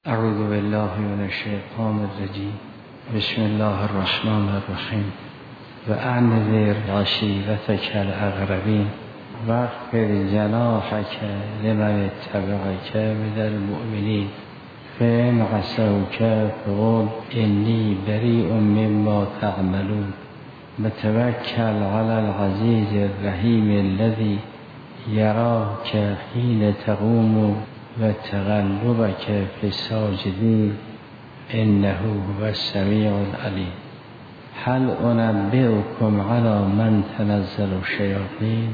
اعوذ بالله من الشیطان الرجیم. بسم الله الرحمن الرحیم. و انذر عشیرتک الاقربین واخفض جناحک لمن اتبعک من المؤمنین فإن عصوک فقل انی بریء مما تعملون وتوکل علی العزیز الرحیم الذی یراک حین تقوم و تقلبک فی الساجدین انه هو السمیع العلیم. هل انبئکم علی من تنزل الشیاطین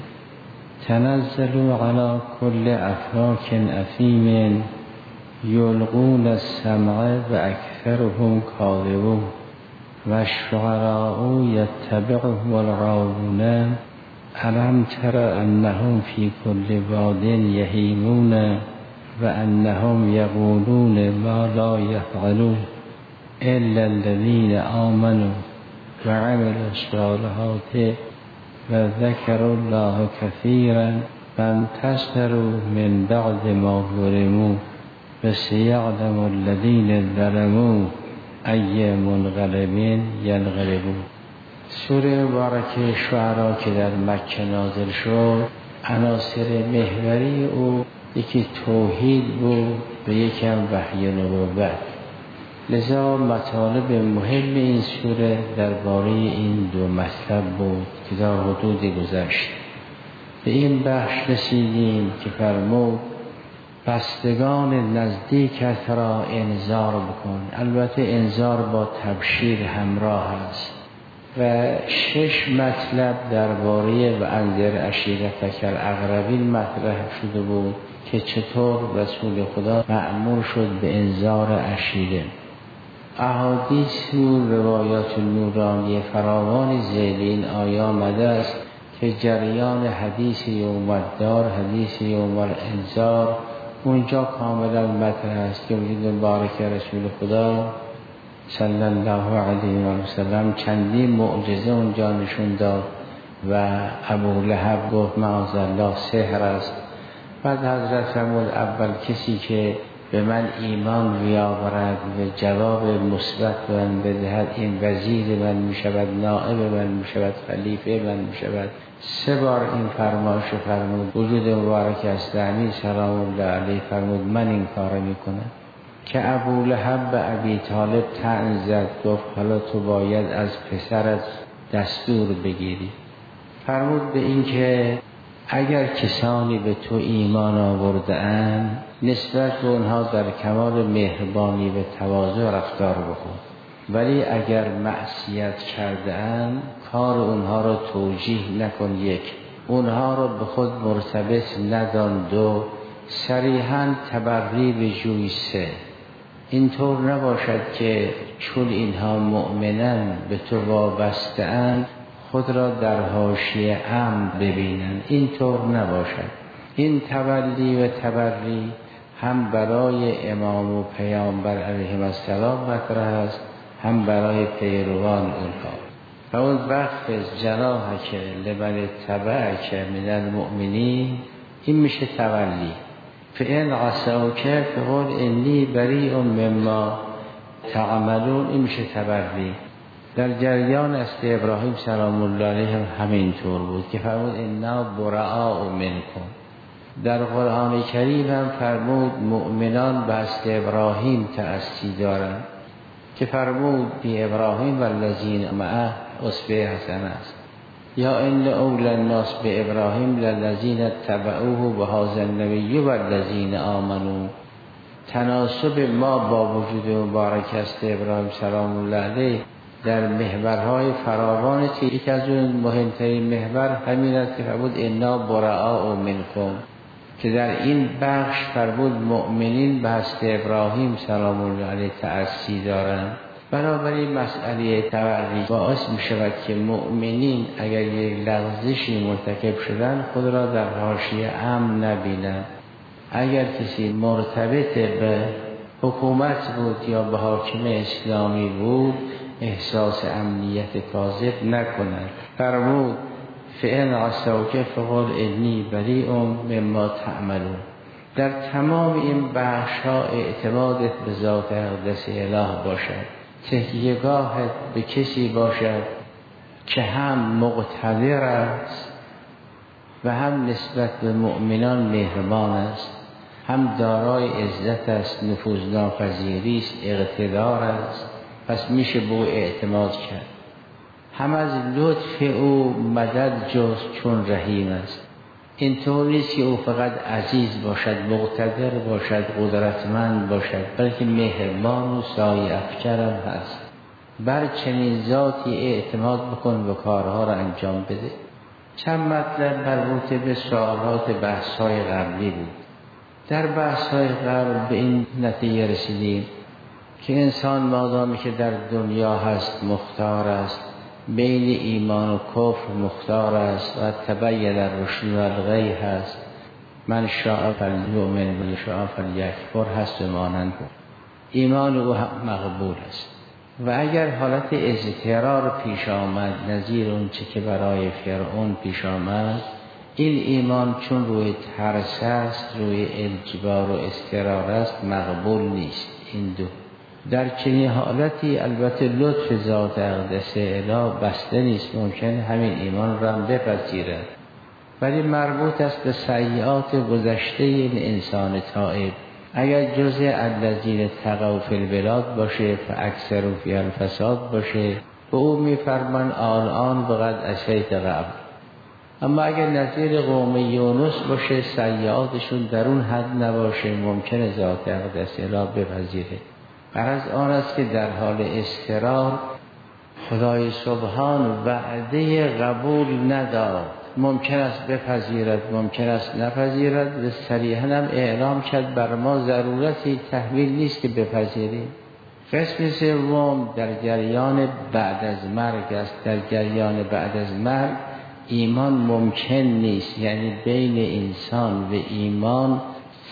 تنزل علی کل افاک اثیم یلقون السمع و اکثرهم کاذبون و الشعراء یتبعهم الغاوون الم تر انهم فی کل واد یهیمون و انهم یقولون ما لا یفعلون الا الذین آمنوا و عملوا الصالحات و ذکروا الله کثیرا فانتصروا من بعد ما ظلموا فسیعلم الذین ظلموا ای منقلب ینقلبون. سوره مبارکه شعرا که در مکه نازل شد، عناصر محوری او یکی توحید بود و یکی هم وحی نبوت. لذا مطالب مهم این سوره درباره این دو مطلب بود که در حدود گذشت. به این بخش رسیدیم که فرمود بستگان نزدیکت را انذار بکن. البته انذار با تبشیر همراه است و 6 مطلب درباره و انذر عشیرتک الاقربین مطرح شده بود که چطور رسول خدا مأمور شد به انذار عشیره. احادیث و روایات نورانی فراوانی ذیل این آیه آمده است که جریان حدیث یوم الدار، حدیث یوم الانذار اونجا کاملا مطرح است که وجود مبارک رسول خدا صلی الله علیه و سلم چندین معجزه اونجا نشون داد و ابو لهب گفت معاذالله سحر است. بعد حضرت فرمود اول کسی که به من ایمان بیاورد و جواب مثبت من بدهد این وزیر من میشود، نائب من میشود، خلیفه من میشود. 3 بار این فرمایش فرمود. وجود مبارک اسلامی سلام الله علیه فرمود من این کار میکنم که ابو لهب به ابی طالب طعن زد، گفت حالا تو باید از پسرت دستور بگیری. فرمود به این که اگر کسانی به تو ایمان آورده اند نسبت به اونها در کمال مهربانی و تواضع رفتار بکن، ولی اگر معصیت کرده اند کار اونها را توجیه نکن، 1 اونها را به خود مرتبط ندان، 2 صریحاً تبری بجوی، 3 اینطور نباشد که چون اینها مؤمنن به تو وابسته اند خود را در حاشیه امن ببینند. اینطور نباشد. این تولی و تبری هم برای امام و پیامبر علیهم السلام مطرح است، هم برای پیروان اونها. و اون وقت جناحک لمن اتبعک من المؤمنین این میشه تولی. فإن عصوک فقل انی بریء مما تعملون این میشه تبری. در جریان است ابراهیم سلام الله علیه همینطور بود که فرمود انا براء منکم. در قرآن کریم هم فرمود مؤمنان به است ابراهیم تأسی دارند که فرمود بی ابراهیم والذین معه اسوه حسنه است. یا ان اول الناس به ابراهیم للذین اتبعوه و هذا النبی والذین آمنوا. تناسب ما با وجود مبارک است ابراهیم سلام الله علیه در محورهای فراوان است. یکی از اون مهمترین محور همین است که فرمود انا براء منکم، که در این بخش فرمود مؤمنین به است ابراهیم سلام الله علیه تأسی دارند. بنابراین مسئله تبری باعث می شود که مؤمنین اگر یک لغزشی مرتکب شدن خود را در حاشیه امن نبینند. اگر کسی مرتبط به حکومت بود یا به حاکم اسلامی بود احساس امنیت کاذب نکنند. فرمود فإن عصوک فقل انی بریء مما تعملون. در تمام این بخش‌ها اعتمادت به ذات اقدس اله باشد، تکیه‌گاهت به کسی باشد که هم مقتدر است و هم نسبت به مؤمنان مهربان است، هم دارای عزت است، نفوذناپذیری است، اقتدار است، پس میشه به او اعتماد کرد. هم از لطف او مدد جست چون رحیم است. اینطور نیست که او فقط عزیز باشد، مقتدر باشد، قدرتمند باشد، بلکه مهربان و سایه افکرم هست. بر چنین ذاتی اعتماد بکن و کارها را انجام بده. چند مطلب مربوط به سوالات بحث‌های قبلی بود. در بحث‌های قبل به این نتیجه رسیدیم که انسان مادامی که در دنیا هست مختار است، بین ایمان و کفر مختار است و تبین الرشد و الغی هست، من شاء فلیؤمن و شاء فلیکفر هست و مانند بود. ایمان او هم مقبول است و اگر حالت اضطرار پیش آمد نظیر اون چه که برای فرعون پیش آمد، این ایمان چون روی ترس است، روی اجبار و اضطرار است، مقبول نیست. این دو در چنین حالتی البته لطف ذات اقدس اله بسته نیست، ممکن همین ایمان را بپذیرد، ولی مربوط است به سیئات گذشته این انسان تائب. اگر جزء الذین تقوا فی البلاد باشه، فاکثروا فیها الفساد باشه، به او میفرمان الان بقد عصیت قبل. اما اگر نظیر قوم یونس باشه، سیئاتشون در اون حد نباشه، ممکنه ذات اقدس اله بپذیره. غرض آن است که در حال اضطرار خدای سبحان وعده قبول نداد، ممکن است بپذیرد، ممکن است نپذیرد، و صریحاً هم اعلام کرد بر ما ضرورتی تحویل نیست که بپذیریم. قسم سوم در جریان بعد از مرگ است. در جریان بعد از مرگ ایمان ممکن نیست، یعنی بین انسان و ایمان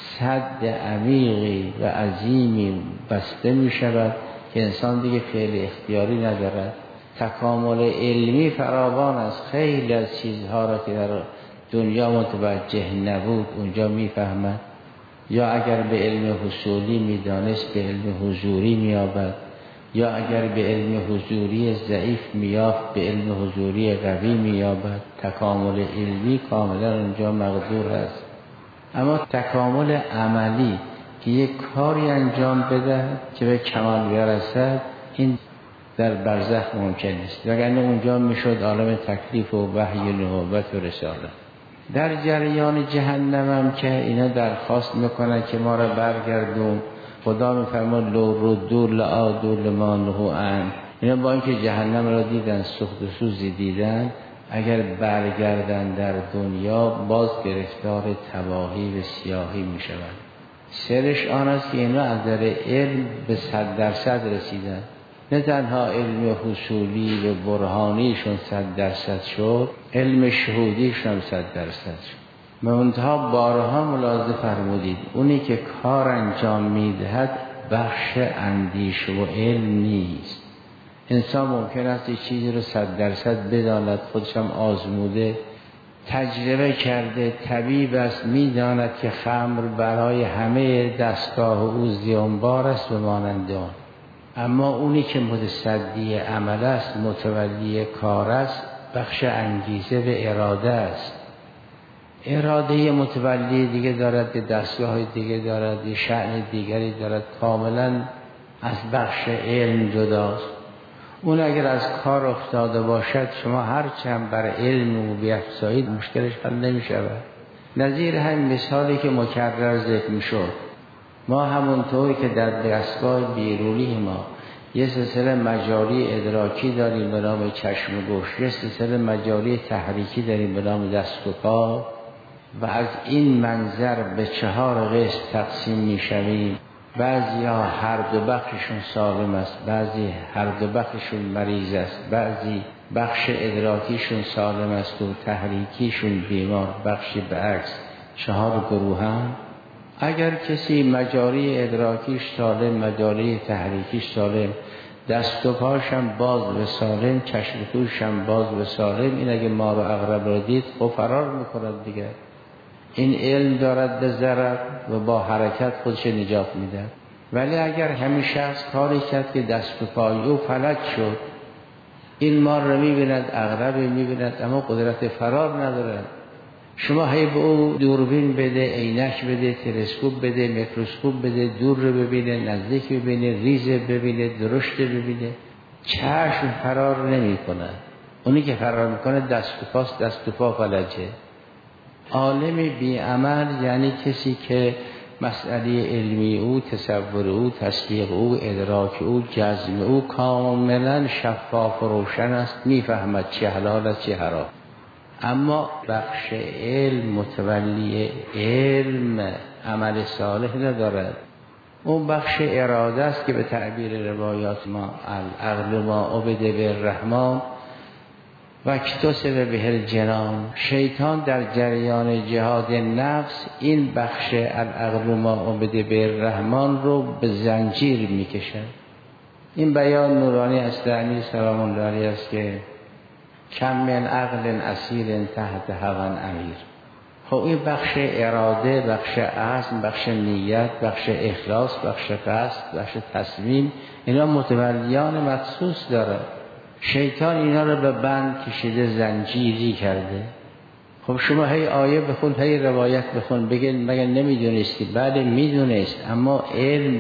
سد عمیقی و عظیمی بسته می شود که انسان دیگه فعل اختیاری ندارد. تکامل علمی فراوان است، خیلی از چیزها را که در دنیا متوجه نبود اونجا می فهمد، یا اگر به علم حصولی می دانست به علم حضوری می یابد، یا اگر به علم حضوری ضعیف می یافت به علم حضوری قوی می یابد. تکامل علمی کاملا اونجا مقدور است. اما تکامل عملی که یک کاری انجام بده که به کمال برسد، این در برزخ ممکن است، وگرنه اونجا میشد عالم تکلیف و وحی و نبوت و رسالت. در جریان جهنم هم که اینا درخواست میکنن که ما را برگردون، خدا میفرماد لو ردوا لعادوا لما نهوا عنه. اینا با اینکه جهنم را دیدن، سوخت و سوزی دیدن، اگر برگردن در دنیا باز گرفتار تباهی و سیاهی می شوند. سرش آن است که اینا از در علم به 100% رسیدن، نه تنها علم حصولی و برهانیشون 100% شد، علم شهودیشون 100% شد. منتها بارها ملاحظه فرمودید اونی که کار انجام میدهد بخش اندیشه و علم نیست. انسان ممکن است یک چیزی رو 100% بداند، خودشم آزموده، تجربه کرده، طبیب است، میداند که خمر برای همه دستگاه او زیانبار است و مانند آن. اما اونی که متصدی عمل است، متولی کار است، بخش انگیزه و اراده است. اراده متولی دیگه دارد، دستگاه دیگه دارد، شأن دیگری دارد، کاملا از بخش علم جداست. اون اگر از کار افتاده باشد، شما هر چند بر علم و بیفزایید مشکلش حل نمی شود. نظیر همین مثالی که مکرر ذکر می شد، ما همونطوری که در دستگاه بیرونی ما یه سلسله مجاری ادراکی داریم به نام چشم و گوش، یه سلسله مجاری تحریکی داریم به نام دست و پا، و از این منظر به 4 قسم تقسیم می شویم. بعضی ها هر دو بخششون سالم است، بعضی هر دو بخششون مریض است، بعضی بخش ادراکیشون سالم است و تحریکیشون بیمار، بخشی به عکس. 4 گروه هم. اگر کسی مجاری ادراکیش سالم، مجاری تحریکیش سالم، دست و پاشم باز و سالم، چشم و گوشم باز و سالم، این اگه ما رو عقرب رو دید خب فرار میکنه دیگه. این علم دارد به ضرر و با حرکت خودش نجات میده. ولی اگر همین شخص کاری کرد که دست و پای او فلج شد، این مار رو میبیند، عقرب میبیند، اما قدرت فرار ندارد. شما هی به او دوربین بده، عینک بده، تلسکوپ بده، میکروسکوپ بده، دور رو ببینه، نزدیک ببینه، ریزه ببینه، درشت ببینه، چشم فرار نمی کنه. اونی که فرار میکنه دست و پاست، دست و پا فلجه. عالم بی عمل یعنی کسی که مسئله علمی او، تصور او، تصدیق او، ادراک او، جزم او کاملا شفاف و روشن است، میفهمد چه حلال است چه حرام. اما بخش علم، متولی علم عمل صالح ندارد. اون بخش اراده است که به تعبیر روایات ما العقل ما عبد بالرحمن و اکتسب به الجنان. شیطان در جریان جهاد نفس این بخش العقل ما عبد بالرحمن رو به زنجیر میکشد. این بیان نورانی است امیر سلام الله علیه است که کم من عقل اسیر تحت هوی امیر. خب این بخش اراده، بخش عزم، بخش نیت، بخش اخلاص، بخش قصد، بخش تصمیم، اینا متولیان مخصوص داره. شیطان اینا رو به بند کشیده، زنجیری کرده. خب شما هی آیه بخون، هی روایت بخون، بگید مگه نمیدونستی؟ بله میدونست، اما علم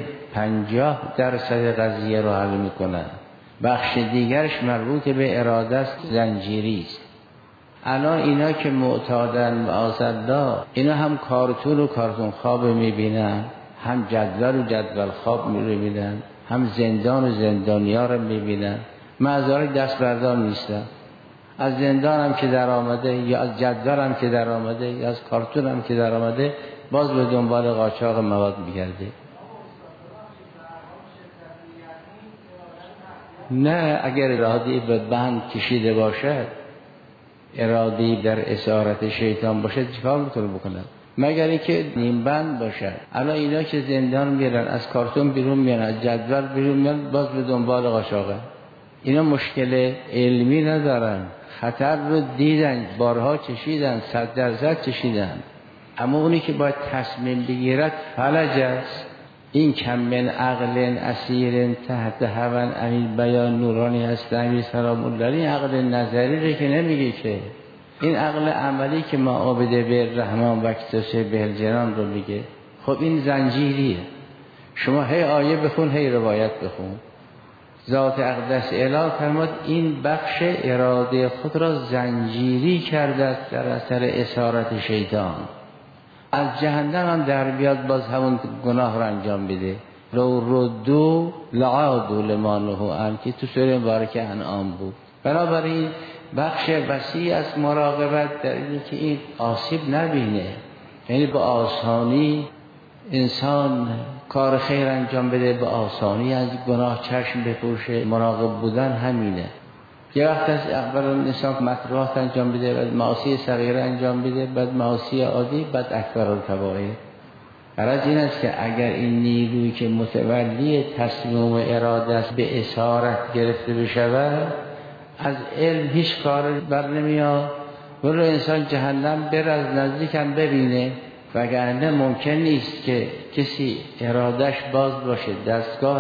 50% قضیه رو حل میکنه، بخش دیگرش مربوط به اراده است، زنجیری است. الان اینا که معتادن معاذالله، اینا هم کارتون و کارتون خواب میبینن، هم جدول و جدول خواب میبینن، هم زندان و زندانیا رو میبینن. معذاری دست بردار نیستن. از زندان هم که در آمده، یا از جدول هم که در آمده، یا از کارتون هم که در آمده، باز به دنبال قاچاق مواد میگرده. نه، اگر ارادی به بند کشیده باشد، ارادی در اسارت شیطان باشد، چیکار میتونه بکنه؟ مگر اینکه نیم بند باشد. الان اینا که زندان میرن، از کارتون بیرون میان، از جدول بیرون میان، باز به دنبال قاچاقه. اینا مشکل علمی ندارن، خطر رو دیدن، بارها چشیدن، 100% چشیدن، اما اونی که باید تصمیم بگیرد فلج است. این کم من عقل اسیر تحت هوی امیر بیان نورانی هست امیر سلام الله علیه. عقل نظری رو که نمیگه، که این عقل عملی که ما عابده به رحمان و اکتسب به الجنان رو میگه. خب این زنجیریه. شما هی آیه بخون، هی روایت بخون. ذات اقدس اله فرمود این بخش اراده خود را زنجیری کرده در اثر اسارت شیطان. از جهنم هم در بیاد، باز همون گناه را انجام بده. لو ردو لعادوا لما نهوا عنه که تو سوره مبارکه انعام بود. بنابراین بخش وسیع از مراقبت در اینه که این آسیب نبینه، یعنی به آسانی انسان کار خیر انجام بده، به آسانی از گناه چشم بپوشه. مراقب بودن همینه. یه وقت از اولا انسان مکروهات انجام بده، بعد معاصی صغیره انجام بده، بعد معاصی عادی، بعد اکبر الکبائر. غرض این است که اگر این نیرویی که متولی تصمیم و اراده است به اسارت گرفته بشود، از علم هیچ کار بر نمیاد. ولو انسان جهنم بر از نزدیک هم ببینه، وگرنه ممکن نیست که کسی ارادش باز باشه، دستگاه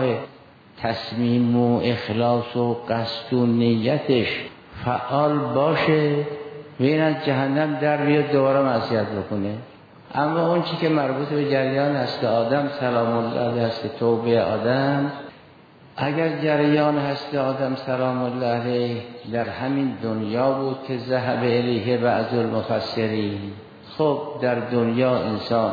تصمیم و اخلاص و قصد و نیتش فعال باشه و این از جهنم در بیاد دوباره معصیت بکنه. اما اون چی که مربوط به جریان هست آدم سلام الله علیه هست، توبه آدم، اگر جریان هست آدم سلام الله علیه در همین دنیا بود که ذهب الیه بعض المفسرین، خب در دنیا انسان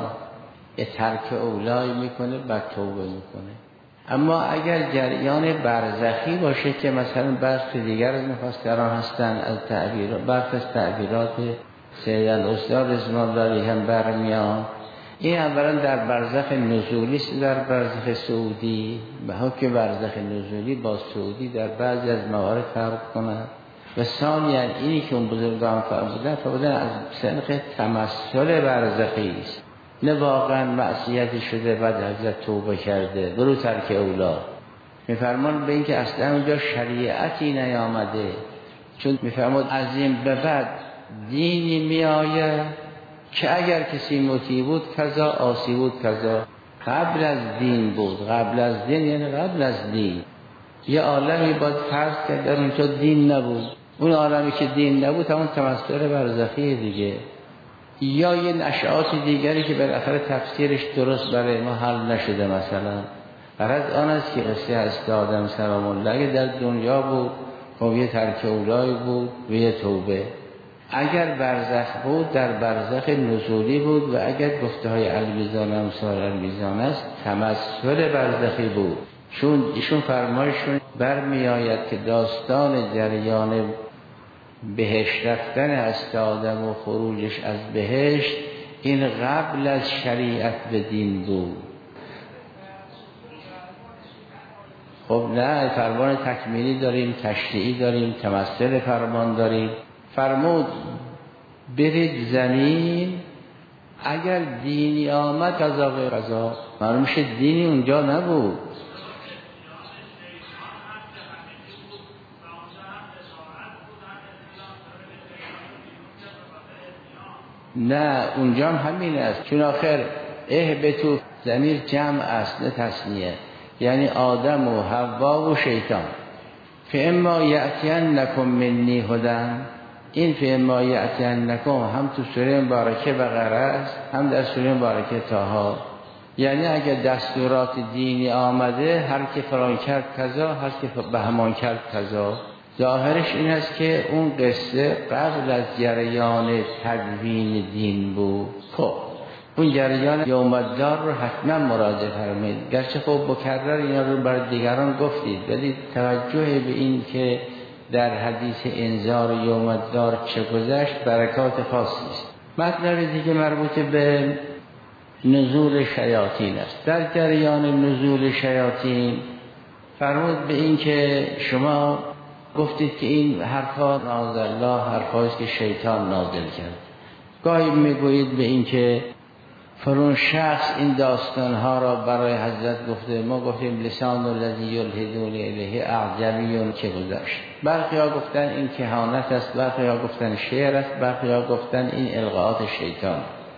ترک اولای میکنه، بعد توبه میکنه. اما اگر جریان برزخی باشه که مثلا برخی دیگر از مفسران هستن، از برخی از تعبیرات سید الاستاد رضوان الله علیه هم برمیان، این اولا در برزخ نزولی است، در برزخ سعودی به حکم برزخ نزولی با سعودی در بعضی از موارد فرق کنند. و ثانیاً اینی که اون بزرگان فرمودن از سنخ تمثل برزخی است، نه واقعا معصیتی شده بعد حضرت توبه کرده برو ترک اولا. میفرمان به این که اصلا اونجا شریعتی نیامده، چون میفرماد از این به بعد دینی میآید که اگر کسی مطیع بود کذا، عاصی بود کذا. قبل از دین بود. قبل از دین یعنی قبل از دین. یه عالمی باید فرض کرد در اونجا دین نبود، اون عالمی که دین نبود همون تمثل برزخی دیگه، یا یه نشعات دیگری که بالاخره تفسیرش درست برای ما حل نشده. مثلا غرض آن است که قصه هست آدم سلام الله اگه در دنیا بود خب یه ترک اولای بود و یه توبه. اگر برزخ بود در برزخ نزولی بود و اگر گفته های المیزان امثال المیزان است تمثل برزخی بود. چون ایشون فرمایشون برمی آید که داستان جریان بهشت رفتن هست آدم و خروجش از بهشت این قبل از شریعت به دین بود. خب نه، فرمان تکمیلی داریم، تشریعی داریم، تمثل فرمان داریم. فرمود برید زمین، اگر دینی آمد قضا به قضا. معلوم میشه دینی اونجا نبود. نه اونجا هم همین است، چون آخر اهبتو ضمیر جمع است نه تثنیه، یعنی آدم و حوا و شیطان. فاما یأتینکم منی هدی، این فاما یأتینکم هم تو سوره مبارکه بقره است هم در سوره مبارکه طه. یعنی اگر دستورات دینی آمده هر که فلان کرد کذا، هر که بهمان کرد کذا. ظاهرش این است که اون قصه قبل از جریان تدوین دین بود. خب اون جریان یوم الدار رو حتما مراجعه فرمایید، گرچه خب مکرر اینا رو بر دیگران گفتید، ولی توجه به این که در حدیث انذار یوم الدار چه گذشت برکات خاصی است. مطلب دیگه مربوط به نزول شیاطین است. در جریان نزول شیاطین فرمود به این که شما گفتید که این حرفا نازل الله حرفایست که شیطان نازل کرد. گاهی میگویید به این که فرون شخص این داستانها را برای حضرت گفته، ما گفتیم لسان الذی یلحدون الیه اعجمی که گذاشت. برخی ها گفتن این کهانت است، برخی ها گفتن شعر است، برخی ها گفتن این القاءات شیطان.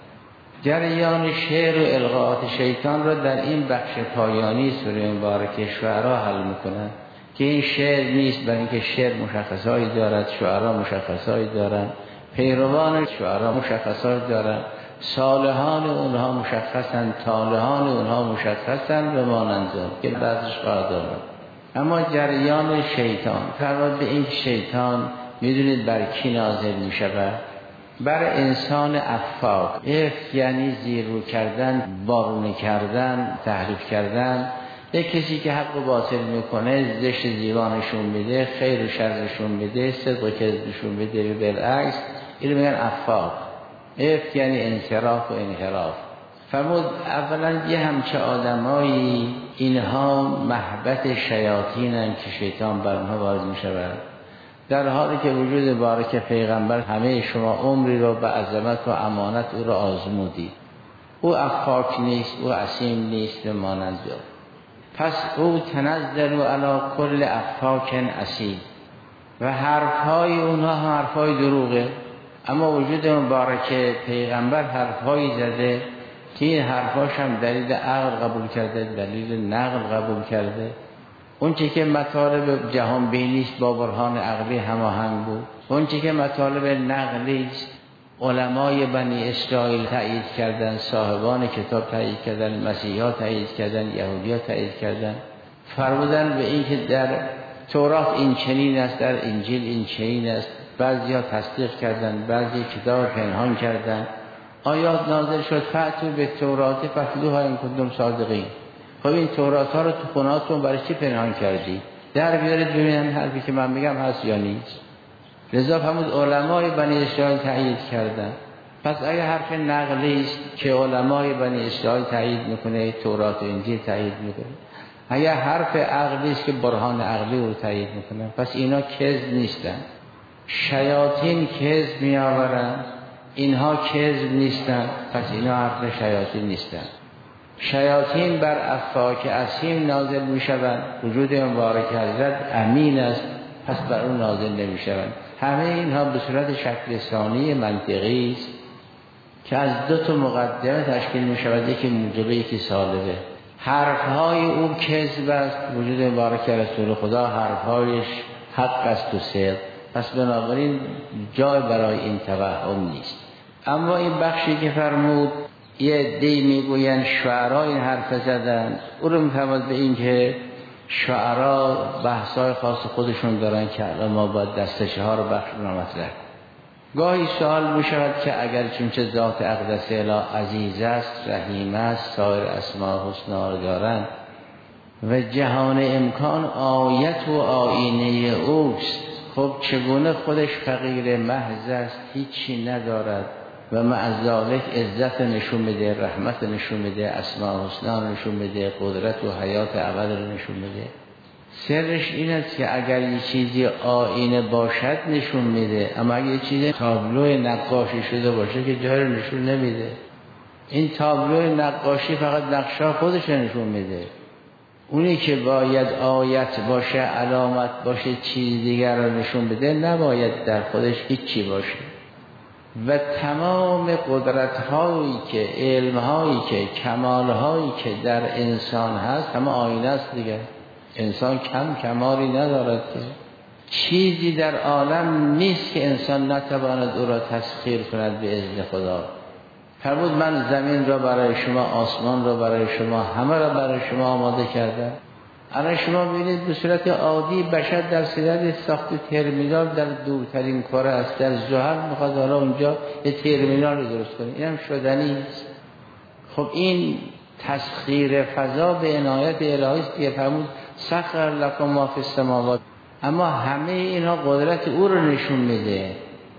جریان شعر و القاءات شیطان را در این بخش پایانی سوره مبارکه شعرا حل میکنند که این شعر نیست، برای اینکه شعر مشخصایی دارد، شعرا مشخصایی دارند، پیروان شعرا مشخصایی دارند، صالحان اونها مشخصن، طالحان اونها مشخصن و مانندون که بعضش خواهد آمد. اما جریان شیطان فرمود به این شیطان میدونید بر کی نازل میشود؟ بر انسان افاق. یعنی زیرو کردن، بارونه کردن، تحریف کردن. یک کسی که حق و باطل میکنه، زشت زیبانشون میده، خیر و شرشون میده، صدق و کذبشون میده، بالعکس اینو میگن افاق. یعنی انصراف و انحراف. فرمود اولا یه همچه آدمایی اینها محبت شیاطینن که شیطان بر اونها وارد میشود، در حالی که وجود بارک پیغمبر همه شما عمری رو به عظمت و امانت او را آزمودید. او افاک نیست، او عصیم نیست و مانند. پس او تنزل علی کل افاک عصیم و حرفهای اونها حرفهای دروغه. اما وجود مبارک پیغمبر حرفهایی زده که این حرفاش هم دلیل عقل قبول کرده، دلیل نقل قبول کرده. اون چی که مطالب جهان بینی است با برهان عقلی هماهنگ بود، اون چی که مطالب نقلی است علمای بنی اسرائیل تایید کردن، صاحبان کتاب تایید کردن، مسیحا تایید کردن، یهودیا تایید کردن. فرمودن به این که در تورات این چنین است، در انجیل این چنین است. بعضیا تصدیق کردن، بعضی کتاب پنهان کردن. آیات نازل شد فأتوا بالتوراة فاتلوها ان کنتم صادقین. خب این تورات ها رو تو خونه‌هاتون برای چی پنهان کردی؟ در بیارید ببینن حرفی که من میگم هست یا نیست. لذا فرمود علمای بنی اسرائیل تایید کردن. پس اگه حرف نقلی است که علمای بنی اسرائیل تایید میکنه، تورات و انجیل تایید میکنه، اگه حرف عقلی است که برهان عقلی رو تایید میکنه، پس اینا کذب نیستن. شیاطین کذب میآورن، اینها کذب نیستن، پس اینا حرف شیاطین نیستن. شیاطین بر افاک عصیم نازل میشوند. وجود مبارک حضرت امین است، پس بر اون نازل نمیشوند. همه اینها به صورت شکل ثانی منطقی است. که از 2 مقدمه تشکیل می شود، یکی موجبه یکی سالبه. حرفهای او کذب است، وجود مبارک رسول خدا حرفهایش حق است و صدق، پس بنابراین جای برای این توهم نیست. اما این بخشی که فرمود یه عده‌ای میگویند شعرا این حرف زدن، او رو میفهمد به این که شعرا بحثای خاص خودشون دارن که الان ما باید دستشه ها رو بخش مطرح. گاهی سوال می شود که اگر چونچه ذات اقدس اله عزیز است، رحیم است، سایر اسماء حسنا رو دارن و جهان امکان آیت و آینه اوست، خب چگونه خودش فقیر محض است، هیچی ندارد و مع ذالک عزت نشون میده، رحمت نشون میده، اسماء حسنا نشون میده، قدرت و حیات ابد رو نشون میده. سرش این است که اگر یه چیزی آینه باشد نشون میده، اما اگر یه چیزی تابلو نقاشی شده باشه که جای رو نشون نمیده. این تابلو نقاشی فقط نقشه خودش نشون میده. اونی که باید آیت باشه، علامت باشه، چیز دیگر رو نشون بده، نباید در خودش هیچی باشه. و تمام قدرت‌هایی که، علم‌هایی که، کمال‌هایی که در انسان هست همه آینه است دیگه. انسان کمالی ندارد که چیزی در عالم نیست که انسان نتواند او را تسخیر کند به اذن خدا. فرمود من زمین را برای شما، آسمان را برای شما، همه را برای شما آماده کردم. الان شما ببینید به صورت عادی بشر در صورت ساخت ترمینال در دورترین کره است، در زحل میخواد حالا اونجا یه ترمینال درست کنه، این هم شدنی است. خب این تسخیر فضا به عنایت الهی است که فرمود سخر لکم ما فی السماوات. اما همه اینا قدرت او رو نشون میده،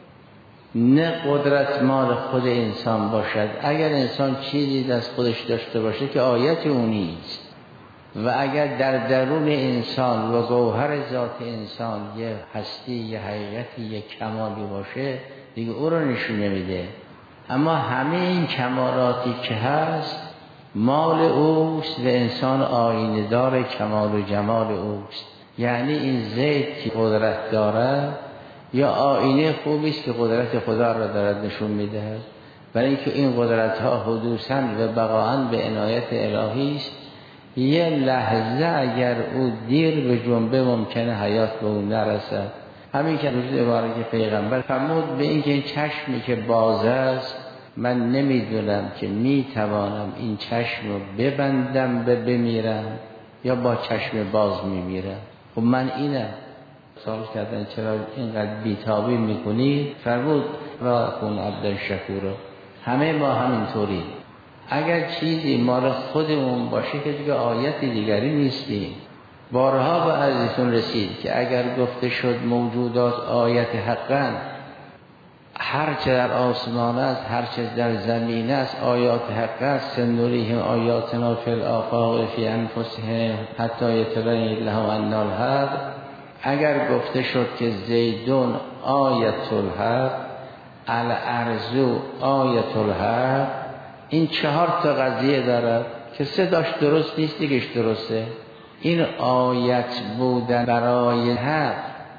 نه قدرت مال خود انسان باشد. اگر انسان چیزی دست خودش داشته باشه که آیت او نیست، و اگر در درون انسان و گوهر ذات انسان یه هستی، یه حقیقتی، یه کمالی باشه دیگه او رو نشون نمیده. اما همه این کمالاتی که هست مال اوست و انسان آینه دار کمال و جمال اوست. یعنی این زید که قدرت دارد یا آینه خوبی است که قدرت خدا را دارد نشون میدهد، برای اینکه این قدرت ها حدوثاً و بقاعاً به عنایت الهی است. یه لحظه اگر او دیر به جنبه ممکنه حیات به اون نرسد. همین که روز مبارک پیغمبر فرمود به اینکه این چشمی که باز است، من نمیدونم که میتوانم این چشم رو ببندم و بمیرم یا با چشم باز میمیرم. خب من اینم. سوال کردن چرا اینقدر بیتابی میکنی؟ فرمود را کن عبد شکور. همه ما همینطوری. اگر چیزی مال خودمون باشه که دیگه آیت دیگری نیستیم. بارها به عزیزتون رسید که اگر گفته شد موجودات آیت حقاً، هرچه در آسمان است، هرچه در زمین است آیات حق است. سنوریهم آیاتنا فی الآفاق فی انفسهم حتی یتبین لهم انا الحق. اگر گفته شد که زیدون آیت الحق، الارض آیت الحق، این 4 تا قضیه دارد که 3 تاش درست نیست، دیگهش درسته. این آیت بودن برای حق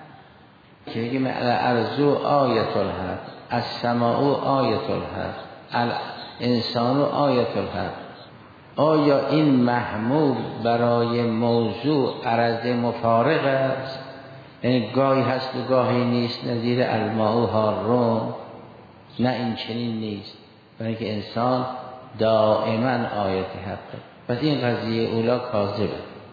که بگیم الارض آیت الحق، السماء آیت الحق، الانسان آیت الحق. آیا این محمول برای موضوع عرض مفارق است؟ یعنی گاهی هست و گاهی نیست، نظیر الماء حارون؟ نه، این چنین نیست، برای که انسان دائما آیت حقه. پس این قضیه اولا کاذبه.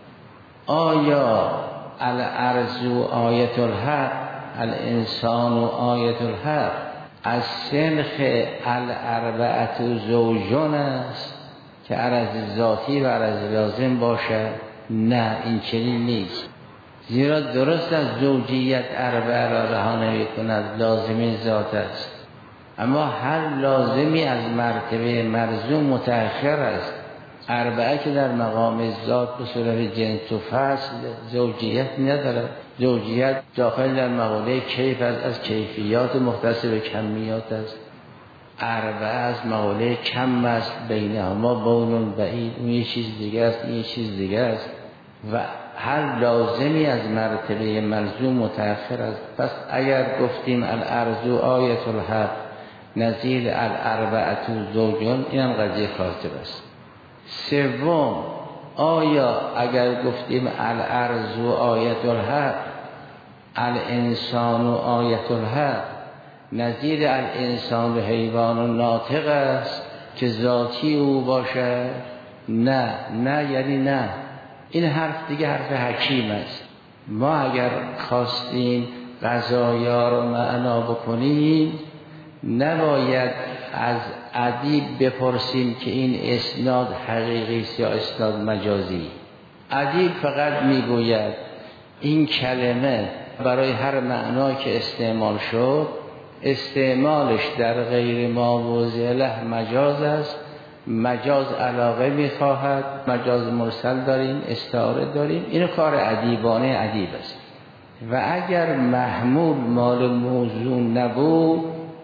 آیا الارض آیت الحق، الانسان آیت الحق از سنخ الاربعت زوجون است که عرض ذاتی و عرض لازم باشه؟ نه، این چنین نیست. زیرا درست از زوجیت اربعه را رها نمی‌کند، لازمی ذات است. اما هر لازمی از مرتبه مرزوم متأخر است. اربعه که در مقام ذات به صورت جنس و فصل زوجیت ندارد. زوجیت داخل در مقوله کیف از کیفیات مختص به کمیات است. اربعه از مقوله کم است، بینهما بون بعید، اون یه چیز دیگه است، این یه چیز دیگه است. و هر لازمی از مرتبه ملزوم متأخر است. پس اگر گفتیم الارض آیت الحق، نظیر الاربعه زوجون، اینم قضیه کاتب است. سوم، آیا اگر گفتیم الارض و آیت الحق، الانسان و آیت الحق نظیر الانسان و حیوان و ناطق است که ذاتی او باشد؟ نه یعنی نه. این حرف دیگه حرف حکیم است. ما اگر خواستیم قضایا رو معنا بکنیم نباید از ادیب بپرسیم که این اسناد حقیقی است یا اسناد مجازی. ادیب فقط میگوید این کلمه برای هر معنا که استعمال شد، استعمالش در غیر ما وضع له مجاز است، مجاز علاقه میخواهد، مجاز مرسل داریم، استعاره داریم. این کار ادیبانه ادیب است. و اگر محمول مال موضوع نبود،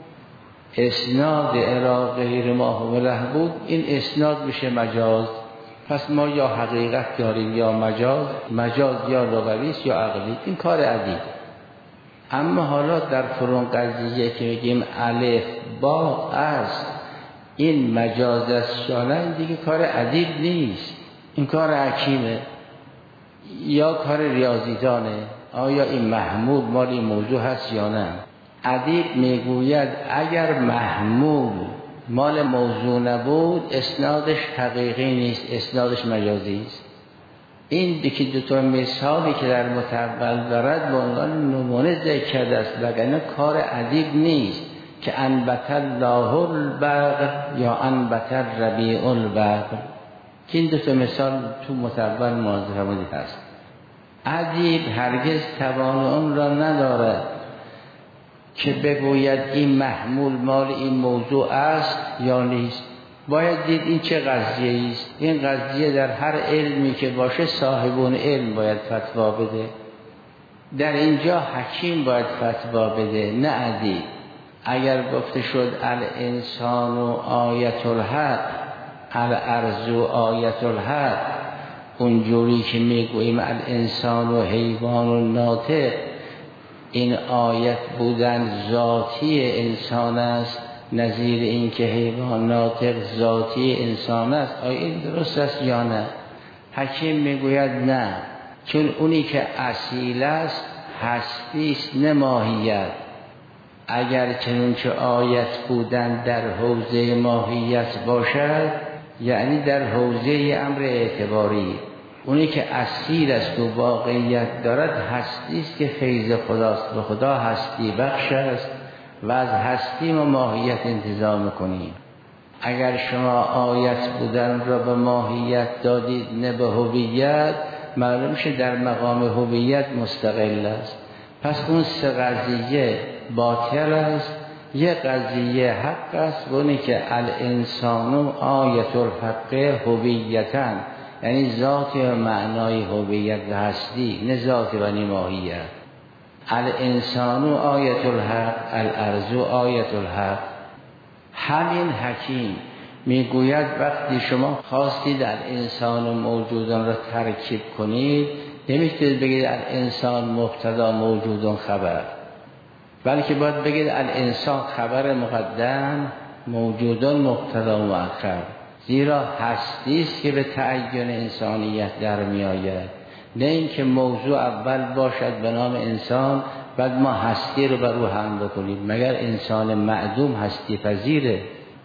اسناد الی غیر ما هو له بود، این اسناد میشه مجاز. پس ما یا حقیقت داریم یا مجاز یا لغوی است یا عقلی. این کار ادیب. اما حالا در فرون قضیه که بگیم الف با است این مجاز است یا نه، دیگه کار ادیب نیست، این کار حکیمه یا کار ریاضیدانه. آیا این محمول مال این موضوع هست یا نه؟ ادیب میگوید اگر محمول مال موضوع نبود اسنادش حقیقی نیست، اسنادش مجازی است. این دیگه دو تا مثالی که در متول دارد به عنوان نمونه ذکر کرده است، وگرنه کار ادیب نیست که انبت الله البقر یا انبت ربیع البقر، که این دو تا مثال تو متول مناظره هست. ادیب هرگز توان اون را ندارد که بگوید این محمول مال این موضوع است یا نیست. باید دید این چه قضیه است. این قضیه در هر علمی که باشه صاحبون علم باید فتوا بده. در اینجا حکیم باید فتوا بده، نه ادیب. اگر گفته شد الانسان و آیت الحق، الارض و آیت الحق، اونجوری که میگوییم الانسان و حیوان و ناطق، این آیت بودن ذاتی انسان است نظیر این که حیوان ناطق ذاتی انسان است، آیا این درست است یا نه؟ حکیم میگوید نه، چون اونی که اصیل است هستی است نه ماهیت. اگر چنانچه آیت بودن در حوزه ماهیت باشد یعنی در حوزه امر اعتباری، اونی که اصیل است و واقعیت دارد هستی است که فیض خداست و خدا هستی بخش است و از هستی و ماهیت انتزاع میکنیم. اگر شما آیت بودن را به ماهیت دادید نه به هویت، معلوم شه در مقام هویت مستقل است. پس اون سه قضیه باطل است. یک قضیه حق است و اونی که الانسان آیت الحق هویتن، یعنی ذات و معنای هویت و هستی، نه ذات و ماهیت. الانسان آیت الحق، الارض آیت الحق. همین حکیم میگوید وقتی شما خواستید الانسان و موجودان را ترکیب کنید نمیتونید بگید الانسان مبتدا موجودان خبر، بلکه باید بگید الانسان خبر مقدم، موجودان مبتدا مؤخر. زیرا هستی است که به تعین انسانیت در می آید، نه اینکه موضوع اول باشد به نام انسان بعد ما هستی رو بر او حمل بکنیم. مگر انسان معدوم هستی پذیره؟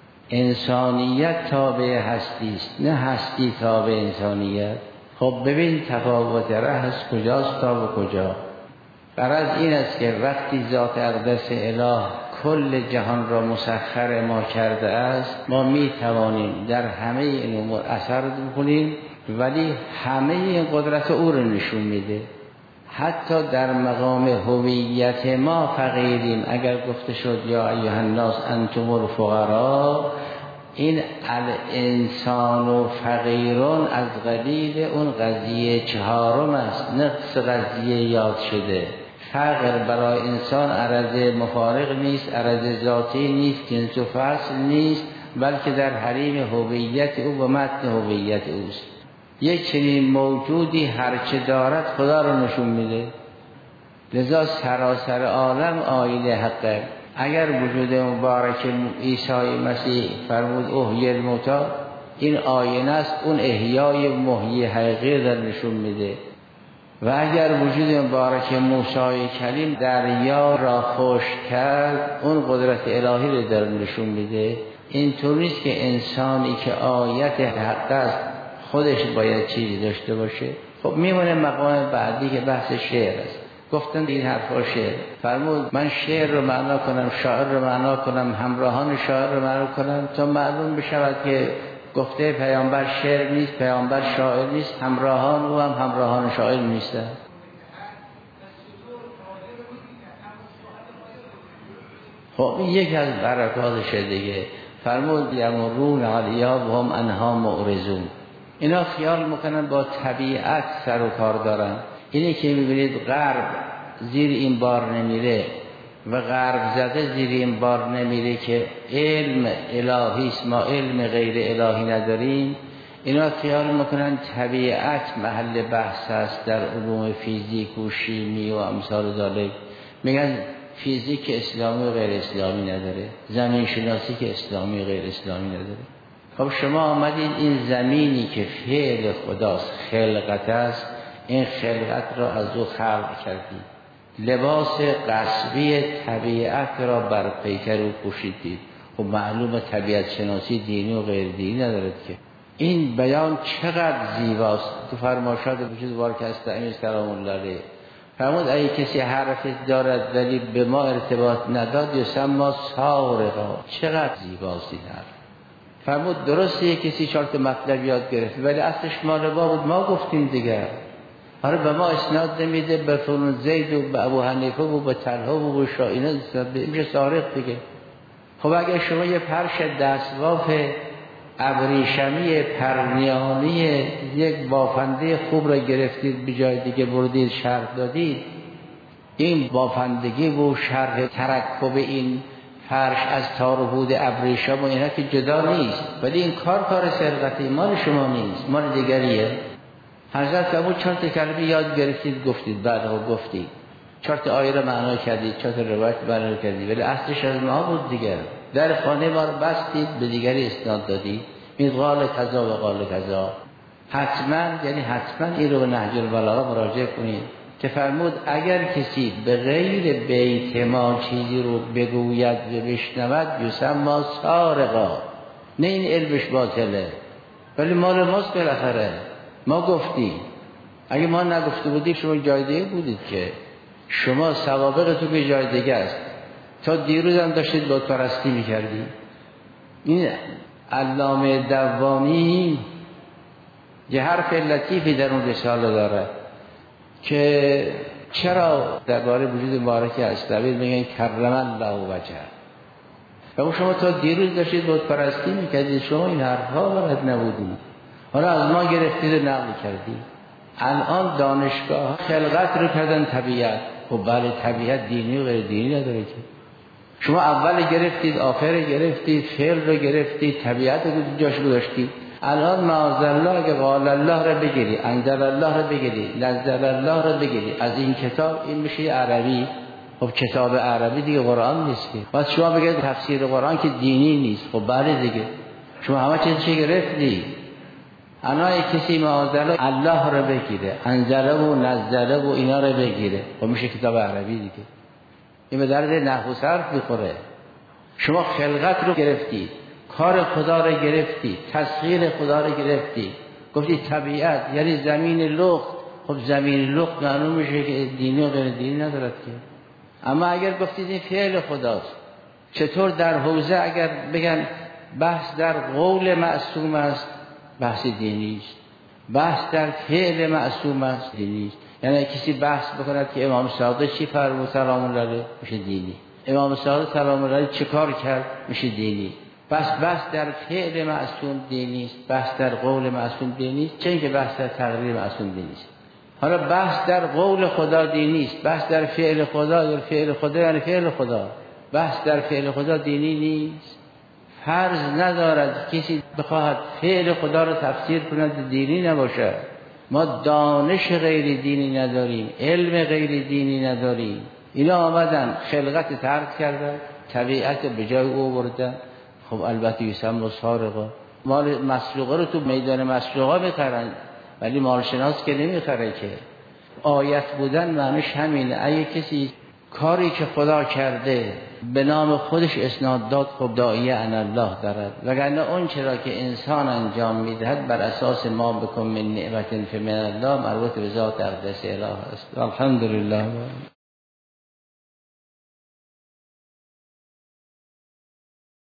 انسانیت تابع هستی است نه هستی تابع انسانیت. خب ببین تفاوت ره از کجاست تا به کجا. غرض این است که وقتی ذات اقدس اله کل جهان را مسخر ما کرده است، ما می توانیم در همه این امور اثر بکنیم، ولی همه این قدرت او رو نشون میده. حتی در مقام هویت ما فقیریم. اگر گفته شد یا ایها الناس انتم الفقراء، این الانسان و فقیرون از قبیل اون قضیه چهارم است، نقص قضیه یاد شده. فقر برای انسان عرض مفارق نیست، عرض ذاتی نیست، جنس و فصل نیست، بلکه در حریم هویت او و متن هویت اوست. یک چنین موجودی هرچه دارد خدا رو نشون میده. لذا سراسر عالم آیین حقه. اگر وجود مبارک عیسی مسیح فرمود احیی الموتی، این آینه است، اون احیای محیی حقیقی در نشون میده. و اگر وجود مبارک موسی کلیم دریا را خشک کرد، اون قدرت الهی رو در نشون میده. اینطور نیست که انسانی که آیت حق است خودش باید چیزی داشته باشه. خب میمونه مقام بعدی که بحث شعر است. گفتن این حرفا شعر، فرمود من شعر رو معنا کنم، شاعر رو معنا کنم، همراهان شاعر رو معنا کنم تا معلوم بشود که گفته پیامبر شعر نیست، پیامبر شاعر نیست، همراهان او هم همراهان شاعر نیستن. خب این یکی از برکاتش دیگه. فرمود یمرون علیها و هم عنها معرضون. اینا خیال میکنن با طبیعت سر و کار دارن. اینی که میبینید غرب زیر این بار نمیره و غرب زده زیر این بار نمیره که علم الهی است، ما علم غیر الهی نداریم. اینا خیال میکنن طبیعت محل بحث است در علوم فیزیک و شیمی و امثال ذالک. میگن فیزیک اسلامی و غیر اسلامی نداره، زمین شناسی که اسلامی و غیر اسلامی نداره. خب شما آمدید این زمینی که فعل خداست، خلقت است، این خلقت را از او خلق کردید، لباس غصبی طبیعت را بر پیکر او پوشیدید. خب معلومه طبیعت شناسی دینی و غیر دینی ندارد که. این بیان چقدر زیباست. تو فرمایشات وجود وارکسته امیر سلام الله علیه فرمود اگه کسی حرفی دارد ولی به ما ارتباط نداد یسمى سارقا. چقدر زیباست این حرف. فرمود درسته کسی چارت مطلب یاد گرفت ولی اصلش مال ما بود، ما گفتیم دیگه. آره به ما اسناد نمیده، به فلان زید و به ابو حنیفه و به طلحه و به شاهینه میشه سارق دیگه. خب اگه شما یه پرش دستواف ابریشمی پرنیانی یک بافنده خوب را گرفتید به جای دیگه بردید شرح دادید، این بافندگی و شرح ترکب این فرش از تار و پود ابریشم و اینا که جدا نیست، ولی این کار سرقتی مال شما نیست، مال دیگریه. حضرت ابو 4 کلمه یاد گرفتید گفتید، بعدها گفتید 4 آیه را معنا کردید، 4 روایت معنا کردید، ولی اصلش از ما بود دیگه. در خانه ما رو بستید به دیگری اسناد دادید، این قال کذا و قال کذا. حتما یعنی حتما این رو به نهج البلاغه مراجعه کنید که فرمود اگر کسی به غیر بیت ما چیزی رو بگوید و بشنود یسمى سارقا. نه این علمش باطله ولی مال ماست بالاخره. ما گفتیم، اگه ما نگفته بودیم شما جای دیگه بودید که شما سوابقتون به جای دیگه است. تا دیروز هم داشتید بت پرستی میکردید. این علامه دوانی یه حرف لطیفی در اون رساله داره که چرا درباره وجود مبارک اسلوی میگن کرم الله وجهه. و شما تا دیروز داشتید بت پرستی میکردید، شما این حرفها بلد نبودید، حالا از ما گرفتید و نقل کردید. الان دانشگاه خلقت رو کردن طبیعت. خب بله طبیعت دینی و غیر دینی نداره که. شما اول گرفتید، آخر گرفتید، فعل رو گرفتید، طبیعت رو جاش گذاشتید. الان معاذالله اگه قال الله رو بگیری، انزل الله رو بگیری، نزل الله رو بگیری، از این کتاب این میشه عربی. خب کتاب عربی دیگه قرآن نیست که. بعد شما بگید تفسیر قرآن که دینی نیست. خب بله دیگه شما همه چیزی گرفتید. انا کسی معاذالله الله رو بگیره، انزله و نزله و اینا رو بگیره، خب میشه کتاب عربی دیگه. این به درد نحو و صرف میخوره. شما خلقت رو گرفتید، کار خدا رو گرفتید، تسخیر خدا رو گرفتید، گفتید طبیعت یعنی زمین لخت. خب زمین لخت معلوم میشه که دینی و غیر دینی ندارد که. اما اگر گفتید این فعل خداست، چطور در حوزه اگر بگن بحث در قول معصوم است بحث دینی است، بحث در فعل معصوم است دینی است. یعنی کسی بحث بکند که امام صادق چی فرمود سلام الله علیه میشه دینی، امام صادق سلام الله علیه چه کار کرد میشه دینی. بحث در فعل معصوم دینی است، بحث در قول معصوم دینی است، چون که بحث در تقریر معصوم دینی است. حالا بحث در قول خدا دینی است، بحث در فعل خدا یا فعل خدا یعنی فعل خدا، بحث در فعل خدا دینی نیست. فرض ندارد کسی بخواهد فعل خدا را تفسیر کند دینی نباشه. ما دانش غیر دینی نداریم، علم غیر دینی نداریم. اینا آمدن خلقت ترک کردن، طبیعت به جای او بردن. خب البته یسمى سارقا، مال مسروقه رو تو میدان مسروقه میخرن ولی مالشناس که نمیخره که. آیت بودن معنیش همینه. اگه کسی کاری که خدا کرده به نام خودش اسناد داد، خب داعیه ان الله دارد، وگرنه اون چرا که انسان انجام میدهد بر اساس ما بکن من نعمت فمن الله مربوط به ذات اقدس اله است. الحمدلله.